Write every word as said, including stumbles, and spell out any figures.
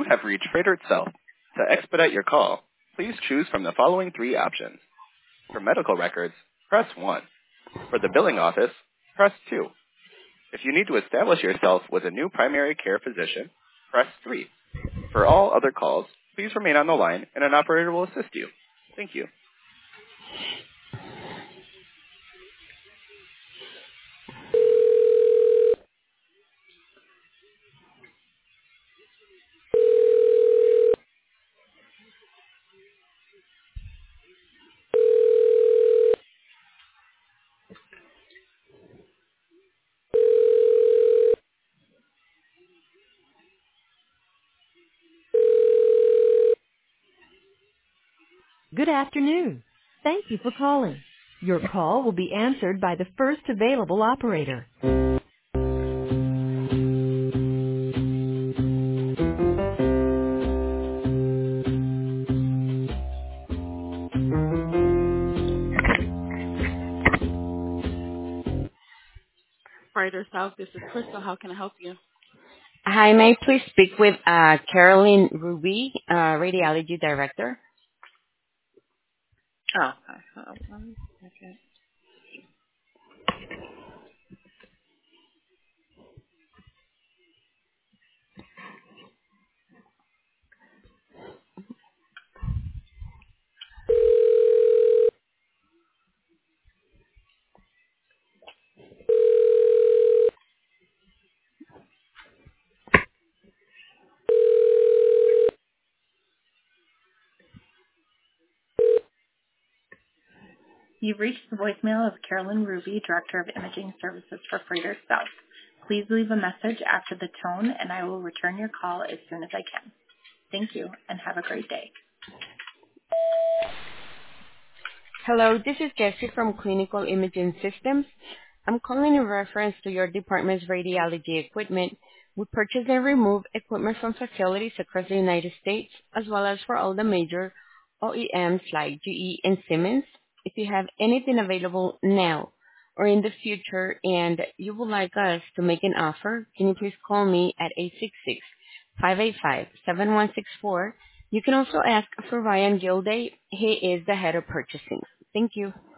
have reached Freighter itself. To expedite your call, please choose from the following three options. For medical records, press one. For the billing office, press two. If you need to establish yourself with a new primary care physician, press three. For all other calls, please remain on the line and an operator will assist you. Thank you. Good afternoon. Thank you for calling. Your call will be answered by the first available operator. Brighter South, this is Crystal. How can I help you? Hi, may I please speak with uh, Carolyn Ruby, uh, Radiology Director? Oh, okay. Hold on one second. You've reached the voicemail of Carolyn Ruby, Director of Imaging Services for Freighter South. Please leave a message after the tone, and I will return your call as soon as I can. Thank you, and have a great day. Hello, this is Jessie from Clinical Imaging Systems. I'm calling in reference to your department's radiology equipment. We purchase and remove equipment from facilities across the United States, as well as for all the major O E Ms like G E and Siemens. If you have anything available now or in the future and you would like us to make an offer, can you please call me at eight six six, five eight five, seven one six four. You can also ask for Ryan Gilday. He is the head of purchasing. Thank you.